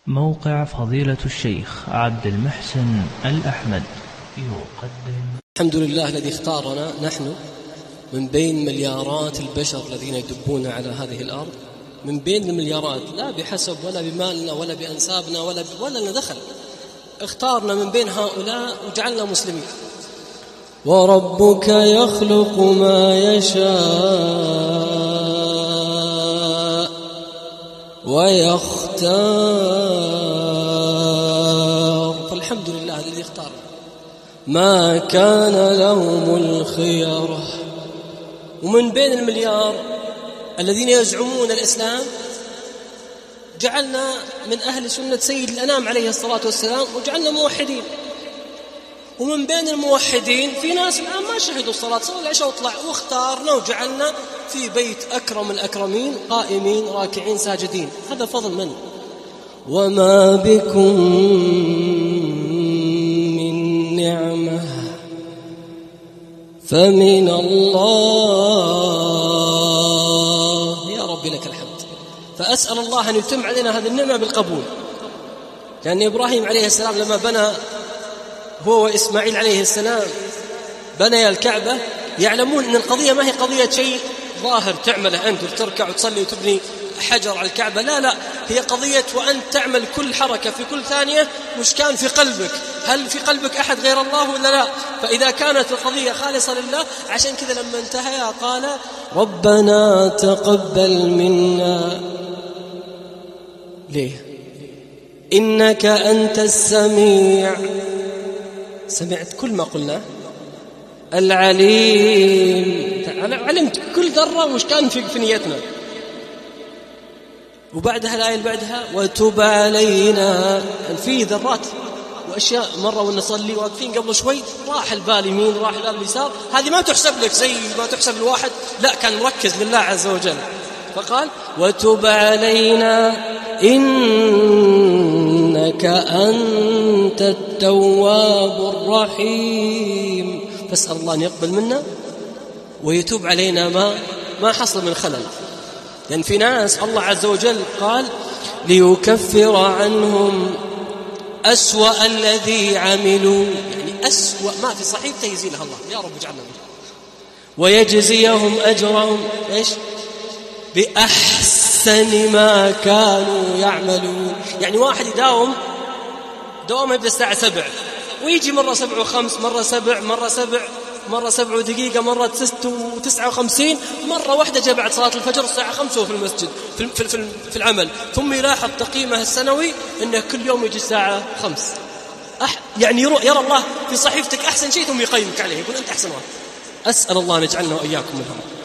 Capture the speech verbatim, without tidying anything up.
موقع فضيلة الشيخ عبد المحسن الأحمد يقدم. الحمد لله الذي اختارنا نحن من بين مليارات البشر الذين يدبون على هذه الأرض، من بين المليارات، لا بحسب ولا بمالنا ولا بأنسابنا ولا ب... ولا لنا دخل. اختارنا من بين هؤلاء وجعلنا مسلمين. وربك يخلق ما يشاء ويختار، فالحمد لله الذي اختار. ما كان لهم الخيار. ومن بين المليار الذين يزعمون الإسلام جعلنا من أهل سنة سيد الأنام عليه الصلاة والسلام، وجعلنا موحدين. ومن بين الموحدين في ناس الآن ما شهدوا الصلاة، صلوا العشاء وطلع، واختارنا وجعلنا في بيت أكرم الأكرمين، قائمين راكعين ساجدين. هذا فضل من؟ وما بكم من نعمة فمن الله. يا رب لك الحمد. فأسأل الله أن يتم علينا هذه النعمة بالقبول، لأن إبراهيم عليه السلام لما بنى هو وإسماعيل عليه السلام بني الكعبة، يعلمون أن القضية ما هي قضية شيء ظاهر تعمله أنت وتركع وتصلي وتبني حجر على الكعبة، لا لا، هي قضية وأنت تعمل كل حركة في كل ثانية وش كان في قلبك، هل في قلبك أحد غير الله ولا لا؟ فإذا كانت القضية خالصة لله، عشان كذا لما انتهى قال ربنا تقبل منا. ليه؟ إنك أنت السميع، سمعت كل ما قلنا، العليم، علمت كل ذرة وش كان في نيتنا. وبعدها الآية اللي بعدها وتب علينا، في ذرات وأشياء مرة ونصلي واقفين قبل شوي راح البال يمين راح البال يسار، هذه ما تحسب لك زي ما تحسب الواحد، لا، كان مركز لله عز وجل. فقال وتب علينا إنك أنت التواب الرحيم. فاسأل الله أن يقبل منا ويتوب علينا ما ما حصل من خلل. لأن يعني في ناس الله عز وجل قال ليكفر عنهم أسوأ الذي عملوا، يعني أسوأ ما في صحيفته يزيلها الله، يا رب اجعلنا منه، ويجزيهم أجرهم إيش؟ بأحسن ما كانوا يعملون. يعني واحد يداوم دوامه يبدأ الساعة سبع ويجي مرة سبع وخمس، مرة سبع، مرة سبع، مرة سبع ودقيقة، مرة ست وتسعة وخمسين، مرة واحدة جاء بعد صلاة الفجر الساعة خمسة وفي المسجد في, في, في, في العمل، ثم يلاحظ تقييمه السنوي أنه كل يوم يجي الساعة خمس. أح يعني يرى, يرى الله في صحيفتك أحسن شيء ثم يقيمك عليه، يقول أنت أحسن واحد. أسأل الله أن يجعلنا وإياكم منهم.